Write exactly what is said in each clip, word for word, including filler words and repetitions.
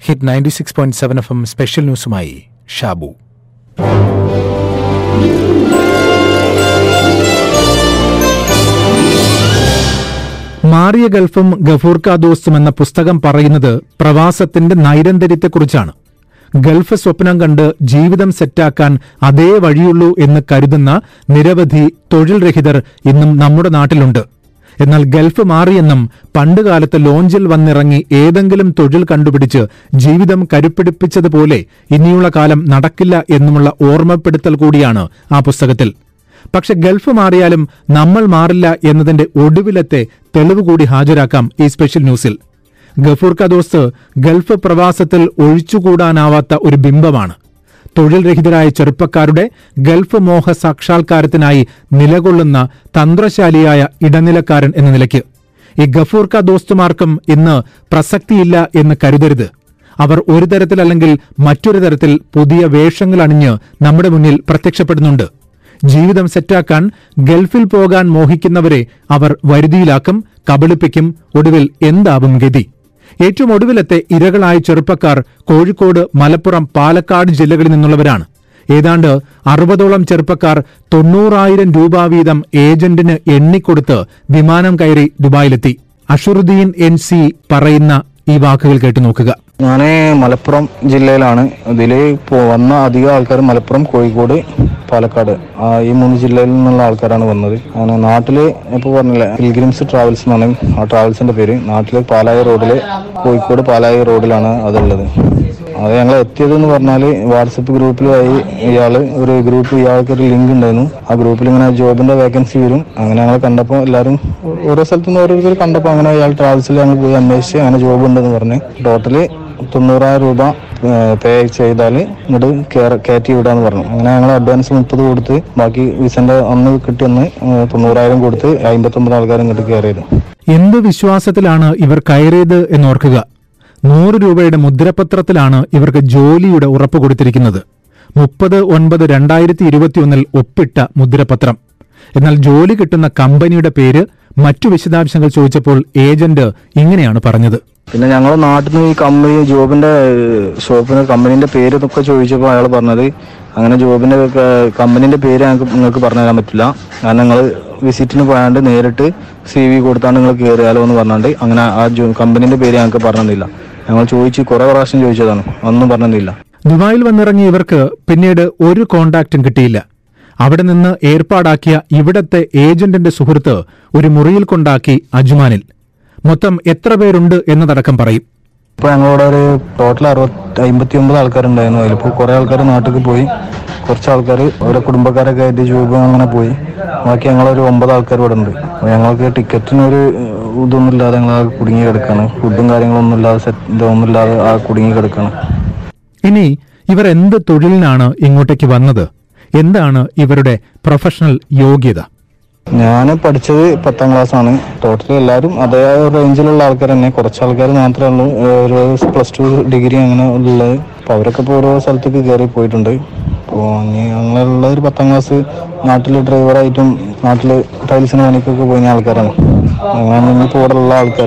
Hit ninety six point seven F M special ന്യൂസുമായി ഷാബു. മാറിയ ഗൾഫും ഗഫൂർക്ക ദോസ്തും എന്ന പുസ്തകം പറയുന്നത് പ്രവാസത്തിന്റെ നൈരന്തര്യത്തെക്കുറിച്ചാണ്. ഗൾഫ് സ്വപ്നം കണ്ട് ജീവിതം സെറ്റാക്കാൻ അതേ വഴിയുള്ളൂ എന്ന് കരുതുന്ന നിരവധി തൊഴിൽ രഹിതർ ഇന്നും നമ്മുടെ നാട്ടിലുണ്ട്. എന്നാൽ ഗൾഫ് മാറിയെന്നും പണ്ടുകാലത്ത് ലോഞ്ചിൽ വന്നിറങ്ങി ഏതെങ്കിലും തൊഴിൽ കണ്ടുപിടിച്ച് ജീവിതം കരുപ്പിടിപ്പിച്ചതുപോലെ ഇനിയുള്ള കാലം നടക്കില്ല എന്നുമുള്ള ഓർമ്മപ്പെടുത്തൽ കൂടിയാണ് ആ പുസ്തകത്തിൽ. പക്ഷെ ഗൾഫ് മാറിയാലും നമ്മൾ മാറില്ല എന്നതിന്റെ ഒടുവിലത്തെ തെളിവ് കൂടി ഹാജരാക്കാം ഈ സ്പെഷ്യൽ ന്യൂസിൽ. ഗഫൂർക്ക ദോസ്ത് ഗൾഫ് പ്രവാസത്തിൽ ഒഴിച്ചുകൂടാനാവാത്ത ഒരു ബിംബമാണ്. തൊഴിൽ രഹിതരായ ചെറുപ്പക്കാരുടെ ഗൾഫ് മോഹ സാക്ഷാത്കാരത്തിനായി നിലകൊള്ളുന്ന തന്ത്രശാലിയായ ഇടനിലക്കാരൻ എന്ന നിലയ്ക്ക് ഈ ഗഫൂർക്ക ദോസ്തുമാർക്കും ഇന്ന് പ്രസക്തിയില്ല എന്ന് കരുതരുത്. അവർ ഒരു തരത്തിലല്ലെങ്കിൽ മറ്റൊരു തരത്തിൽ പുതിയ വേഷങ്ങൾ അണിഞ്ഞ് നമ്മുടെ മുന്നിൽ പ്രത്യക്ഷപ്പെടുന്നുണ്ട്. ജീവിതം സെറ്റാക്കാൻ ഗൾഫിൽ പോകാൻ മോഹിക്കുന്നവരെ അവർ വരുതിയിലാക്കും, കബളിപ്പിക്കും. ഒടുവിൽ എന്താവും ഗതി? ഏറ്റവും ഒടുവിലത്തെ ഇരകളായ ചെറുപ്പക്കാർ കോഴിക്കോട്, മലപ്പുറം, പാലക്കാട് ജില്ലകളിൽ നിന്നുള്ളവരാണ്. ഏതാണ്ട് അറുപതോളം ചെറുപ്പക്കാർ തൊണ്ണൂറായിരം രൂപ വീതം ഏജന്റിന് എണ്ണിക്കൊടുത്ത് വിമാനം കയറി ദുബായിലെത്തി. അഷറുദ്ദീൻ എൻ സി പറയുന്ന ഈ വാക്കുകൾ കേട്ടു നോക്കുക. ഞാൻ മലപ്പുറം ജില്ലയിലാണ്. ഇതിൽ വന്ന അധികം ആൾക്കാർ മലപ്പുറം, കോഴിക്കോട്, പാലക്കാട് ഈ മൂന്ന് ജില്ലയിൽ നിന്നുള്ള ആൾക്കാരാണ് വന്നത്. അങ്ങനെ നാട്ടില് ഇപ്പോൾ പറഞ്ഞില്ലേ പിൽഗ്രിംസ് ട്രാവൽസ് എന്നാണ് ആ ട്രാവൽസിന്റെ പേര്. നാട്ടില് പാലായി റോഡില്, കോഴിക്കോട് പാലായി റോഡിലാണ് അതുള്ളത്. അത് ഞങ്ങൾ എത്തിയതെന്ന് പറഞ്ഞാല് വാട്സപ്പ് ഗ്രൂപ്പിലായി ഇയാള് ഒരു ഗ്രൂപ്പ് ഇയാൾക്ക് ഒരു ലിങ്ക് ഉണ്ടായിരുന്നു. ആ ഗ്രൂപ്പിൽ ഇങ്ങനെ ജോബിന്റെ വേക്കൻസി വരും. അങ്ങനെ ഞങ്ങൾ കണ്ടപ്പോൾ എല്ലാവരും ഓരോ സ്ഥലത്തു നിന്ന് ഓരോരുത്തർ കണ്ടപ്പോൾ അങ്ങനെ ഇയാൾ ട്രാവൽസിൽ ഞങ്ങൾ പോയി അന്വേഷിച്ച് അങ്ങനെ ജോബ് ഉണ്ടെന്ന് പറഞ്ഞ് ടോട്ടല് തൊണ്ണൂറായിരം രൂപ പേ ചെയ്താൽ ഇങ്ങോട്ട് കയറ്റി വിടാന്ന് പറഞ്ഞു. അങ്ങനെ ഞങ്ങൾ അഡ്വാൻസ് മുപ്പത് കൊടുത്ത് ബാക്കി വിസന്റെ അന്ന് കിട്ടിയെന്ന് തൊണ്ണൂറായിരം കൊടുത്ത് അമ്പത്തി ഒമ്പത് ആൾക്കാർ ഇങ്ങോട്ട് കയറിയത്. എന്ത് വിശ്വാസത്തിലാണ് ഇവർ കയറിയത് എന്നോർക്കുക. നൂറ് രൂപയുടെ മുദ്രപത്രത്തിലാണ് ഇവർക്ക് ജോലിയുടെ ഉറപ്പ് കൊടുത്തിരിക്കുന്നത്. മുപ്പത് ഒൻപത് രണ്ടായിരത്തി ഇരുപത്തിയൊന്നിൽ ഒപ്പിട്ട മുദ്രപത്രം. എന്നാൽ ജോലി കിട്ടുന്ന കമ്പനിയുടെ പേര്, മറ്റു വിശദാംശങ്ങൾ ചോദിച്ചപ്പോൾ ഏജന്റ് ഇങ്ങനെയാണ് പറഞ്ഞത്. പിന്നെ ഞങ്ങൾ നാട്ടിൽ നിന്ന് ഈ കമ്പനി ജോബിന്റെ ഷോപ്പിന് കമ്പനീന്റെ പേര് എന്നൊക്കെ ചോദിച്ചപ്പോൾ അയാൾ പറഞ്ഞത് അങ്ങനെ ജോബിന്റെ കമ്പനീന്റെ പേര് ഞങ്ങൾക്ക് നിങ്ങൾക്ക് പറഞ്ഞു തരാൻ പറ്റില്ല, കാരണം നിങ്ങൾ വിസിറ്റിന് പോയാണ്ട് നേരിട്ട് സി വി കൊടുത്താണ്ട് നിങ്ങൾ കയറിയാലോ എന്ന് പറഞ്ഞാണ്ട് അങ്ങനെ ആ കമ്പനീന്റെ പേര് ഞങ്ങൾക്ക് പറഞ്ഞില്ല. ഞങ്ങൾ ചോദിച്ചു, കുറെ പ്രാവശ്യം ചോദിച്ചതാണ്, ഒന്നും പറഞ്ഞില്ല. ദുബായിൽ വന്നിറങ്ങിയ ഇവർക്ക് പിന്നീട് ഒരു കോണ്ടാക്റ്റും കിട്ടിയില്ല. അവിടെ നിന്ന് ഏർപ്പാടാക്കിയ ഇവിടത്തെ ഏജന്റിന്റെ സുഹൃത്ത് ഒരു മുറിയിൽ കൊണ്ടാക്കി അജ്മാനിൽ. മൊത്തം എത്ര പേരുണ്ട് എന്നതടക്കം പറയും. ഇപ്പൊ ഞങ്ങളോട് ഒരു ടോട്ടൽ അറുപത്തി അമ്പത്തി ഒമ്പത് ആൾക്കാരുണ്ടായിരുന്നു. അതിലിപ്പോൾ കുറെ ആൾക്കാർ നാട്ടിൽ പോയി, കുറച്ച് ആൾക്കാർ ഓരോ കുടുംബക്കാരൊക്കെ ആയിട്ട് ജോബ് അങ്ങനെ പോയി. ബാക്കി ഞങ്ങളൊരു ഒമ്പത് ആൾക്കാർ ഇവിടെ ഉണ്ട്. ഞങ്ങൾക്ക് ടിക്കറ്റിനൊരു ഇതൊന്നും ഇല്ലാതെ ഞങ്ങൾ കുടുങ്ങി കിടക്കാണ്. ഫുഡും കാര്യങ്ങളൊന്നും ഇല്ലാതെ സെറ്റ് ഇതൊന്നും ഇല്ലാതെ ആ കുടുങ്ങി കിടക്കാണ്. ഇനി ഇവർ എന്ത് തൊഴിലിനാണ് ഇങ്ങോട്ടേക്ക് വന്നത്? എന്താണ് ഇവരുടെ പ്രൊഫഷണൽ യോഗ്യത? ഞാൻ പഠിച്ചത് പത്താം ക്ലാസ് ആണ്. ടോട്ടൽ എല്ലാവരും അതേ റേഞ്ചിലുള്ള ആൾക്കാർ തന്നെ. കുറച്ച് ആൾക്കാർ മാത്രമേ ഉള്ളൂ ഒരു പ്ലസ് ടു ഡിഗ്രി അങ്ങനെ ഉള്ളത്. അപ്പോൾ അവരൊക്കെ ഇപ്പോൾ ഓരോ സ്ഥലത്തേക്ക് കയറി പോയിട്ടുണ്ട്. അപ്പോൾ ഞങ്ങളുള്ള ഒരു പത്താം ക്ലാസ് നാട്ടിൽ ഡ്രൈവറായിട്ടും നാട്ടിൽ ടൈൽസിന് പണിക്കൊക്കെ പോയ ആൾക്കാരാണ്. അങ്ങനെ ഇപ്പോൾ ഇവിടെ ഉള്ള ആൾക്കാർ.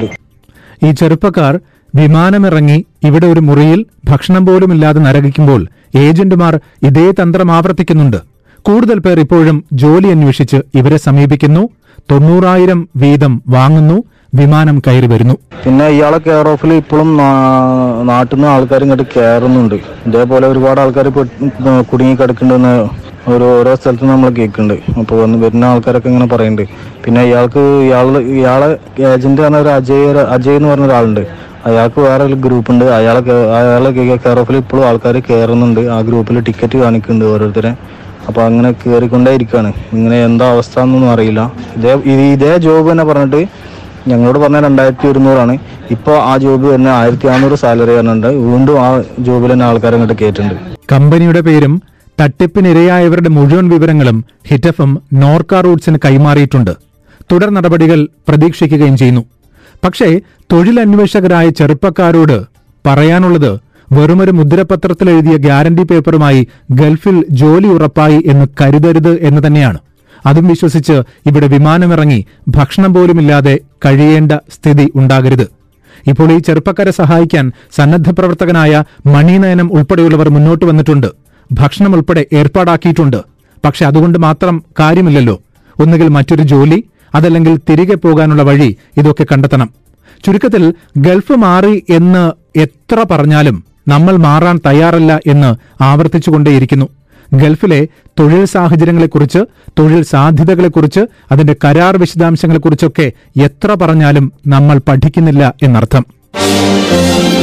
ഈ ചെറുപ്പക്കാർ വിമാനമിറങ്ങി ഇവിടെ ഒരു മുറിയിൽ ഭക്ഷണം പോലും ഇല്ലാതെ നരകിക്കുമ്പോൾ ഏജന്റുമാർ ഇതേ തന്ത്രം ആവർത്തിക്കുന്നുണ്ട്. കൂടുതൽ പേർ ഇപ്പോഴും ജോലി അന്വേഷിച്ച് ഇവരെ സമീപിക്കുന്നു. തൊണ്ണൂറായിരം വീതം വാങ്ങുന്നു, വിമാനം കയറി വരുന്നു. പിന്നെ ഇയാളെ കെയർ ഓഫിൽ ഇപ്പോഴും നാട്ടിൽ നിന്ന് ആൾക്കാർ ഇങ്ങോട്ട് കയറുന്നുണ്ട്. ഇതേപോലെ ഒരുപാട് ആൾക്കാർ കുടുങ്ങി കിടക്കുന്നുണ്ടെന്ന് ഓരോ ഓരോ സ്ഥലത്ത് നമ്മൾ കേൾക്കുന്നുണ്ട്. അപ്പോൾ വന്ന് വരുന്ന ആൾക്കാരൊക്കെ ഇങ്ങനെ പറയുന്നുണ്ട്. പിന്നെ ഇയാൾക്ക് ഇയാൾ ഇയാളെ ഏജന്റ് പറഞ്ഞ ഒരു അജയ് അജയ് എന്ന് പറഞ്ഞ ഒരാളുണ്ട്. അയാൾക്ക് വേറെ ഒരു ഗ്രൂപ്പ് ഉണ്ട്. അയാളെ അയാളെ കെയർ ഓഫിൽ ഇപ്പോഴും ആൾക്കാർ കയറുന്നുണ്ട്. ആ ഗ്രൂപ്പിൽ ടിക്കറ്റ് കാണിക്കുന്നുണ്ട് ഓരോരുത്തരെ. അപ്പൊ അങ്ങനെ കയറിക്കൊണ്ടേ ഇരിക്കുകയാണ്. ഇങ്ങനെ എന്താ അവസ്ഥ എന്നൊന്നും അറിയില്ല. ഇതേ ഇതേ ജോബ് തന്നെ പറഞ്ഞിട്ട് ഞങ്ങളോട് പറഞ്ഞ രണ്ടായിരത്തി ഒരുന്നൂറാണ്. ഇപ്പോൾ ആ ജോബ് തന്നെ ആയിരത്തി അറുന്നൂറ് സാലറി പറഞ്ഞിട്ടുണ്ട്. വീണ്ടും ആ ജോബിൽ തന്നെ ആൾക്കാരെ അങ്ങോട്ട് കയറ്റുന്നുണ്ട്. കമ്പനിയുടെ പേരും തട്ടിപ്പിനിരയായവരുടെ മുഴുവൻ വിവരങ്ങളും ഹിറ്റ് എഫ് എം നോർക്ക റൂട്ട്സിന് കൈമാറിയിട്ടുണ്ട്. തുടർ നടപടികൾ പ്രതീക്ഷിക്കുകയും ചെയ്യുന്നു. പക്ഷേ തൊഴിലന്വേഷകരായ ചെറുപ്പക്കാരോട് പറയാനുള്ളത് വെറുമൊരു മുദ്രപത്രത്തിൽ എഴുതിയ ഗ്യാരണ്ടി പേപ്പറുമായി ഗൾഫിൽ ജോലി ഉറപ്പായി എന്ന് കരുതരുത് എന്ന് തന്നെയാണ്. അതും വിശ്വസിച്ച് ഇവിടെ വിമാനമിറങ്ങി ഭക്ഷണം പോലുമില്ലാതെ കഴിയേണ്ട സ്ഥിതി ഉണ്ടാകരുത്. ഇപ്പോൾ ഈ ചെറുപ്പക്കാരെ സഹായിക്കാൻ സന്നദ്ധ പ്രവർത്തകനായ മണിനയനം ഉൾപ്പെടെയുള്ളവർ മുന്നോട്ട് വന്നിട്ടുണ്ട്. ഭക്ഷണം ഉൾപ്പെടെ ഏർപ്പാടാക്കിയിട്ടുണ്ട്. പക്ഷെ അതുകൊണ്ട് മാത്രം കാര്യമില്ലല്ലോ. ഒന്നുകിൽ മറ്റൊരു ജോലി, അതല്ലെങ്കിൽ തിരികെ പോകാനുള്ള വഴി ഇതൊക്കെ കണ്ടെത്തണം. ചുരുക്കത്തിൽ ഗൾഫ് മാറി എന്ന് എത്ര പറഞ്ഞാലും നമ്മൾ മാറാൻ തയ്യാറല്ല എന്ന് ആവർത്തിച്ചുകൊണ്ടേയിരിക്കുന്നു. ഗൾഫിലെ തൊഴിൽ സാഹചര്യങ്ങളെക്കുറിച്ച്, തൊഴിൽ സാധ്യതകളെക്കുറിച്ച്, അതിന്റെ കരാർ വിശദാംശങ്ങളെക്കുറിച്ചൊക്കെ എത്ര പറഞ്ഞാലും നമ്മൾ പഠിക്കുന്നില്ല എന്നർത്ഥം.